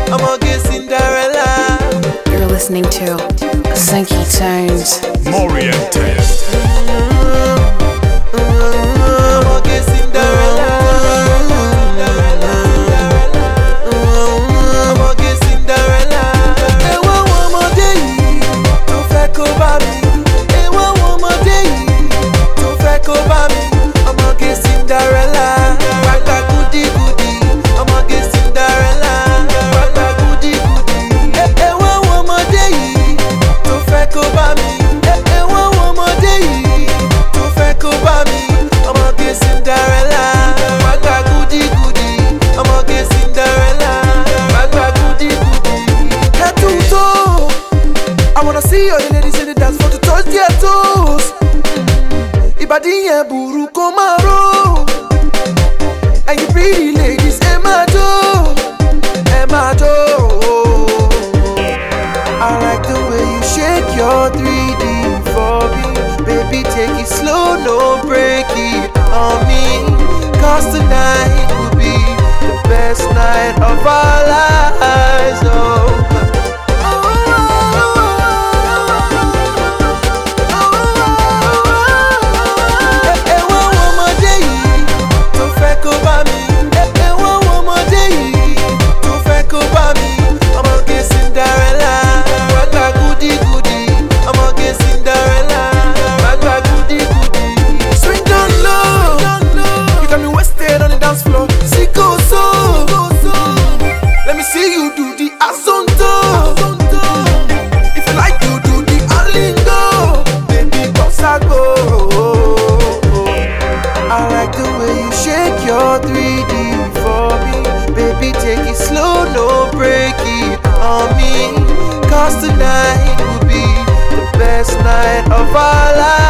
I'ma get Cinderella. You're listening to Funky Tones. Moriente. I'ma get Cinderella. I'ma get Cinderella. Ewa ọmọdé yìí tó fẹ́ kó bá mi. Ewa ọmọdé yìí tó fẹ́ kó bá mi. I'ma get Cinderella. Wàgbà gudi gudi. I'ma get Cinderella. Wàgbà gudi gudi. Ewa ọmọdé yìí tó fẹ́ kó bá mi. Ewa ọmọdé yìí tó fẹ́ kó bá mi. I'ma get Cinderella. Wàgbà gudi gudi. I'ma get Cinderella. Wàgbà gudi gudi. Head to toe. I wanna see all the ladies in the dance floor to touch their toes. Ìbàdí yẹn burú kó máa ró. And you pretty ladies, ẹ máa jó, ẹ máa jó. I like the way you shake your 3D for me. Baby, take it slow, no break it on me. 'Cause tonight will be the best night of our lives. Oh. Ewa ọmọdé yìí tó fẹ́ kó bá mi. Ewa ọmọdé yìí tó fẹ́ kó bá mi. I'ma get Cinderella. Wàgbà gudi gudi. I'ma get Cinderella. Wàgbà gudi gudi. Swing down low. You got me wasted on the dance floor. Sicko so. Let me see you do the azonto. If you like to do the alingo, baby, bossa go. I like the way you shake your 3D for me. Baby, take it slow, no break it on me. 'Cause tonight will be the best night of our lives.